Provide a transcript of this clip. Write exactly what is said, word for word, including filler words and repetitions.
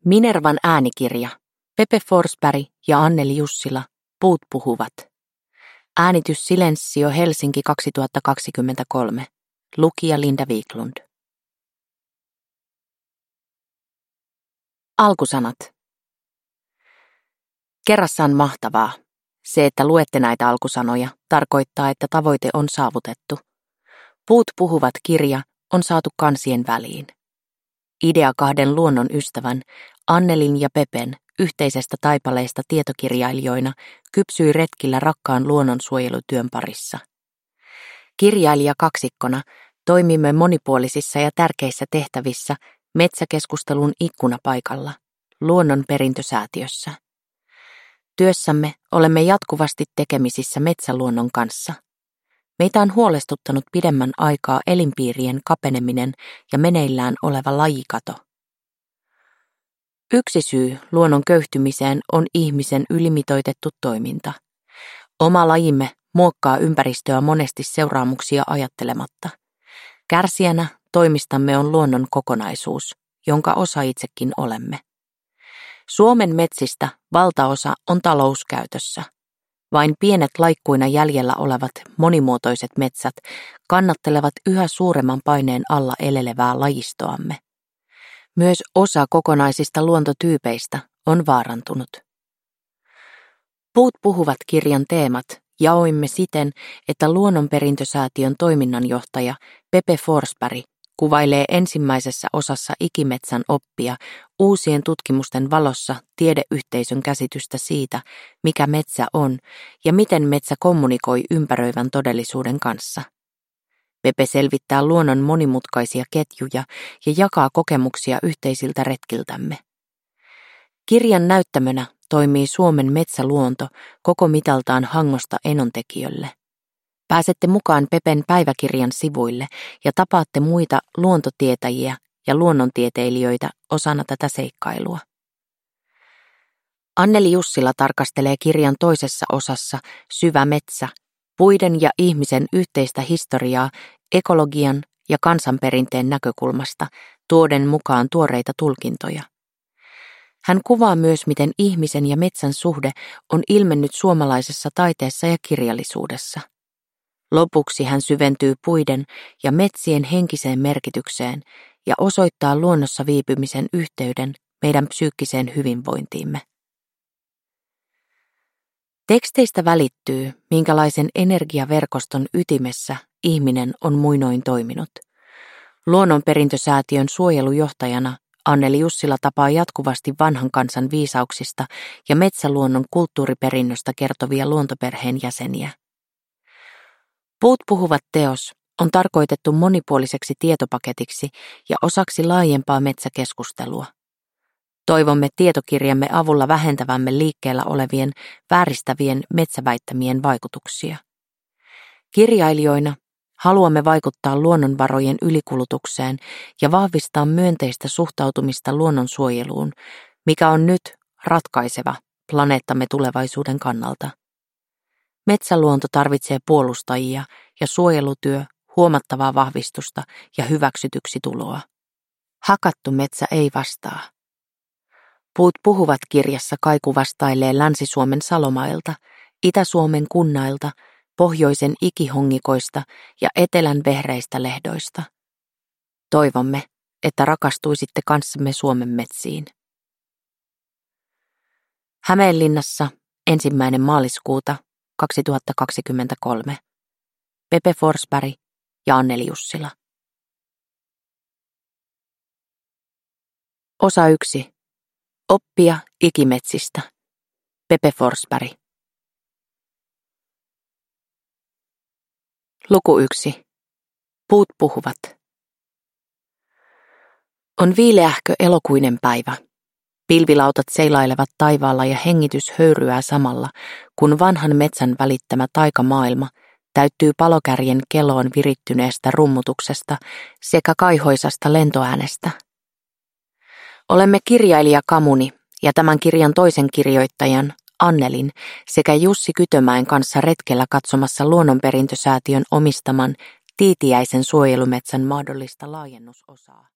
Minervan äänikirja. Pepe Forsberg ja Anneli Jussila. Puut puhuvat. Äänitys Silensio Helsinki kaksituhattakaksikymmentäkolme. Lukija Linda Wiklund. Alkusanat. Kerrassaan mahtavaa. Se, että luette näitä alkusanoja, tarkoittaa, että tavoite on saavutettu. Puut puhuvat -kirja on saatu kansien väliin. Idea kahden luonnon ystävän, Annelin ja Pepen, yhteisestä taipaleesta tietokirjailijoina kypsyi retkillä rakkaan luonnonsuojelutyön parissa. Kirjailijakaksikkona toimimme monipuolisissa ja tärkeissä tehtävissä metsäkeskustelun ikkunapaikalla, Luonnonperintösäätiössä. Työssämme olemme jatkuvasti tekemisissä metsäluonnon kanssa. Meitä on huolestuttanut pidemmän aikaa elinpiirien kapeneminen ja meneillään oleva lajikato. Yksi syy luonnon köyhtymiseen on ihmisen ylimitoitettu toiminta. Oma lajimme muokkaa ympäristöä monesti seuraamuksia ajattelematta. Kärsijänä toimistamme on luonnon kokonaisuus, jonka osa itsekin olemme. Suomen metsistä valtaosa on talouskäytössä. Vain pienet laikkuina jäljellä olevat monimuotoiset metsät kannattelevat yhä suuremman paineen alla elelevää lajistoamme. Myös osa kokonaisista luontotyypeistä on vaarantunut. Puut puhuvat -kirjan teemat jaoimme siten, että Luonnonperintösäätiön toiminnanjohtaja Pepe Forsberg kuvailee ensimmäisessä osassa ikimetsän oppia uusien tutkimusten valossa tiedeyhteisön käsitystä siitä, mikä metsä on ja miten metsä kommunikoi ympäröivän todellisuuden kanssa. Pepe selvittää luonnon monimutkaisia ketjuja ja jakaa kokemuksia yhteisiltä retkiltämme. Kirjan näyttämönä toimii Suomen metsäluonto koko mitaltaan Hangosta Enontekiölle. Pääsette mukaan Pepen päiväkirjan sivuille ja tapaatte muita luontotietäjiä ja luonnontieteilijöitä osana tätä seikkailua. Anneli Jussila tarkastelee kirjan toisessa osassa Syvä metsä, puiden ja ihmisen yhteistä historiaa ekologian ja kansanperinteen näkökulmasta, tuoden mukaan tuoreita tulkintoja. Hän kuvaa myös, miten ihmisen ja metsän suhde on ilmennyt suomalaisessa taiteessa ja kirjallisuudessa. Lopuksi hän syventyy puiden ja metsien henkiseen merkitykseen ja osoittaa luonnossa viipymisen yhteyden meidän psyykkiseen hyvinvointiimme. Teksteistä välittyy, minkälaisen energiaverkoston ytimessä ihminen on muinoin toiminut. Luonnonperintösäätiön suojelujohtajana Anneli Jussila tapaa jatkuvasti vanhan kansan viisauksista ja metsäluonnon kulttuuriperinnöstä kertovia luontoperheen jäseniä. Puut puhuvat -teos on tarkoitettu monipuoliseksi tietopaketiksi ja osaksi laajempaa metsäkeskustelua. Toivomme tietokirjamme avulla vähentävämme liikkeellä olevien vääristävien metsäväittämien vaikutuksia. Kirjailijoina haluamme vaikuttaa luonnonvarojen ylikulutukseen ja vahvistaa myönteistä suhtautumista luonnonsuojeluun, mikä on nyt ratkaiseva planeettamme tulevaisuuden kannalta. Metsäluonto tarvitsee puolustajia ja suojelutyö huomattavaa vahvistusta ja hyväksytyksi tuloa. Hakattu metsä ei vastaa. Puut puhuvat -kirjassa kaiku vastailee Länsi-Suomen Salomailta, Itä-Suomen Kunnailta, Pohjoisen Ikihongikoista ja Etelän Vehreistä lehdoista. Toivomme, että rakastuisitte kanssamme Suomen metsiin. Hämeenlinnassa ensimmäinen maaliskuuta kaksituhattakaksikymmentäkolme. Pepe Forsberg ja Anneli Jussila. Osa yksi. Oppia ikimetsistä. Pepe Forsberg. Luku yksi. Puut puhuvat. On viileähkö elokuinen päivä. Pilvilautat seilailevat taivaalla ja hengitys höyryää samalla, kun vanhan metsän välittämä taikamaailma täyttyy palokärjen keloon virittyneestä rummutuksesta sekä kaihoisasta lentoäänestä. Olemme kirjailija Kamuni ja tämän kirjan toisen kirjoittajan, Annelin, sekä Jussi Kytömäen kanssa retkellä katsomassa Luonnonperintösäätiön omistaman Tiitiäisen suojelumetsän mahdollista laajennusosaa.